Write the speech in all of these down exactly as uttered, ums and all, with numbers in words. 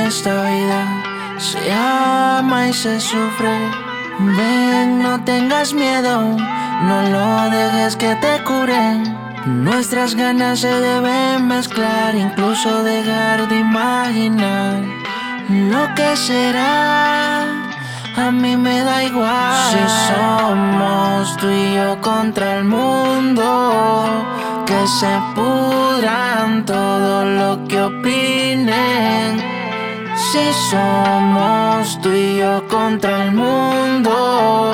esta vida se ama y se sufre. Ven, no tengas miedo, no lo dejes que te curen. Nuestras ganas se deben mezclar, incluso dejar de imaginar lo que será. A mí me da igual si somos tú y yo contra el mundo. Que se pudran todo lo que opinen. Si somos tú y yo contra el mundo,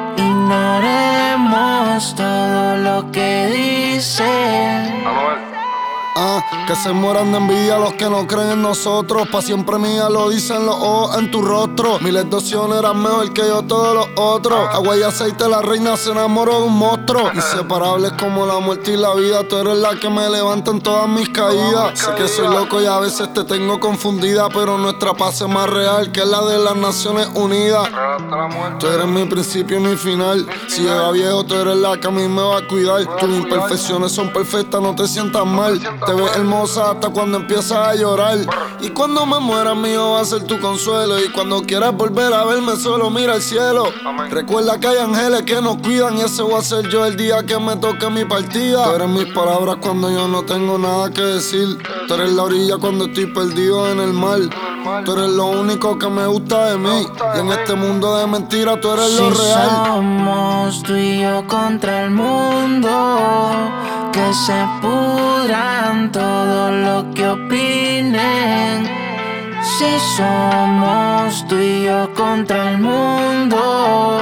ignoremos todo lo que dicen. Ah, que se mueran de envidia los que no creen en nosotros. Pa' siempre mía lo dicen los ojos en tu rostro. Miles de opciones eran mejor que yo todos los otros. Agua y aceite, la reina se enamoró de un monstruo. Inseparables como la muerte y la vida. Tú eres la que me levanta en todas mis caídas. Sé que soy loco y a veces te tengo confundida, pero nuestra paz es más real que la de las Naciones Unidas. Tú eres mi principio y mi final. Si llega viejo, tú eres la que a mí me va a cuidar. Tus imperfecciones son perfectas, no te sientas mal. Te ves hermosa hasta cuando empiezas a llorar. Y cuando me muera mío va a ser tu consuelo. Y cuando quieras volver a verme solo mira al cielo. Recuerda que hay ángeles que nos cuidan, y ese voy a ser yo el día que me toque mi partida. Tú eres mis palabras cuando yo no tengo nada que decir. Tú eres la orilla cuando estoy perdido en el mar. Tú eres lo único que me gusta de mí. Y en este mundo de mentiras tú eres lo real. Si somos tú y yo contra el mundo, que se pudran todo lo que opinen. Si somos tú y yo contra el mundo,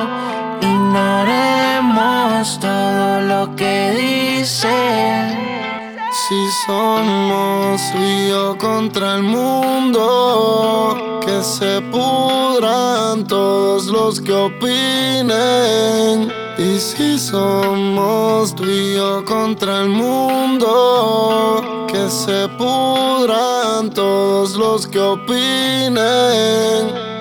ignoremos todo lo que dicen. Si somos tú y yo contra el mundo, que se pudran todos los que opinen. Y si somos tú y yo contra el mundo, que se pudran todos los que opinen.